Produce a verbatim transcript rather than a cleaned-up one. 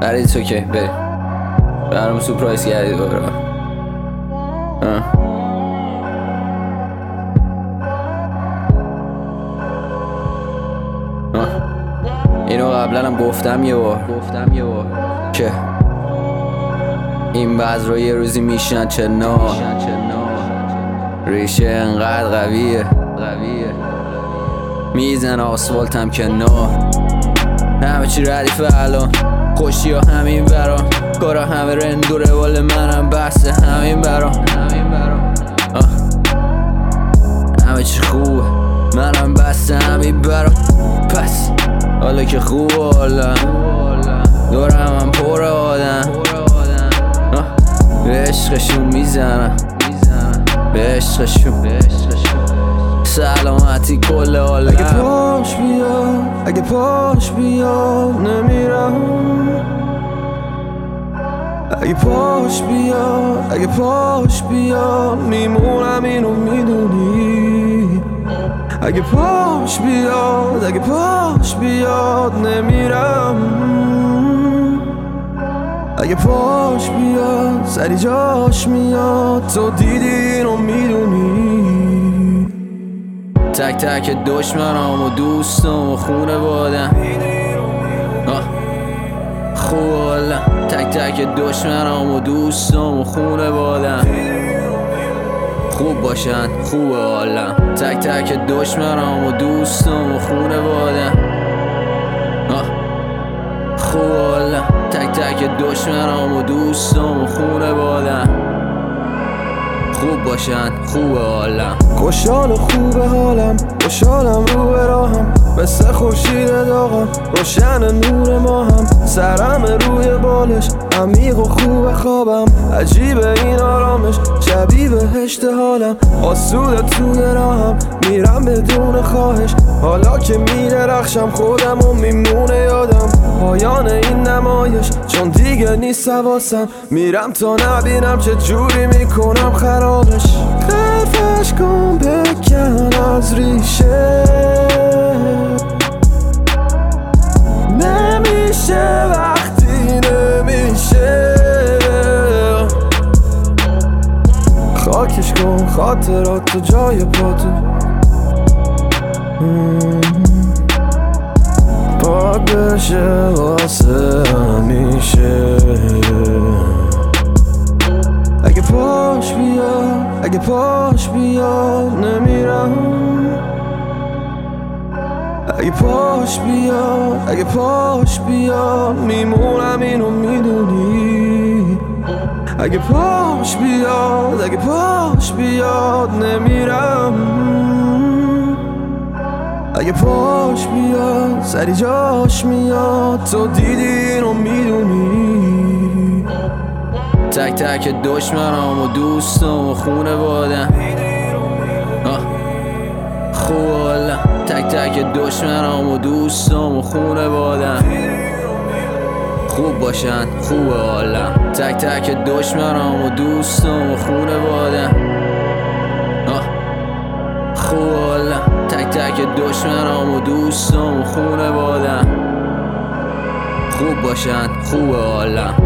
برای تو که بریم برام سورپرایز کردی دوباره. اینو قبلا هم گفتم یه بار گفتم یه بار که این بذر رو یه روزی میشن چه نا ریشه انقدر قویه میزن آسفالتم که نا همه چی ردیفه الان خوشی ها همین برام کارا همه رند و روال منم بحث همین برام همه چی خوبه منم بحث همین برام پس حالا که خوبه حالا دورم هم پر آدم به عشقشون میزنم به عشقشون سلامتی کل عالم. اگه پاش بیاد اگه پاش بیاد نمیرم. اگه پاش بیاد اگه پاش بیاد میمونم اینو میدونی. اگه پاش بیاد اگه پاش بیاد نمیرم. اگه پاش بیاد سری جاش میاد تو دیدی اینو میدونی. تک تک دشمنام و دوستم و خونه بادم خوب حالا تک تک دشمنام و دوستم و خونه بادم خوب باشن خوب حالا تک تک دشمنام و دوستم و خونه بادم خوب حالا تک تک دشمنام و دوستم و خونه بادم خوب باشن خوب حالم. خوشحال و خوب حالم خوشحالم رو به راهم مثل خورشید داغم روشن نور ماهم سرم روی بالش عمیق و خوب خوابم عجیبه این آرامش شبیه بهشت حالم آسوده توی راهم میرم بدون خواهش حالا که میدرخشم خودم و میمونه یادم پایان این نمایش چون دیگه نیست حواسم میرم تا نبینم چه جوری میکنم خرابش. خفش کن بکن از ریشه نمیشه وقتی نمیشه. خاکش کن خاطرات تو جای پاتو پاک بشه واسه همیشه. اگه پاش بیاد اگه پاش بیاد نمیرم. اگه پاش بیاد اگه پاش بیاد میمونم اینو میدونی. اگه پاش بیاد اگه پاش بیاد نمیرم. اگه پاش بیاد سری جاش میاد تو دیدی اینو میدونی. تک تک دشمنام و دوستم و خونه بادم خوب حالا تک تک دشمنام و دوستم و خونه بادم خوب باشن خوب حالم. تک تک دشمنام و دوستم و خونه بادم خوب حالا تک تک دشمنام و دوستم و خونه بادم خوب باشن خوب حالم.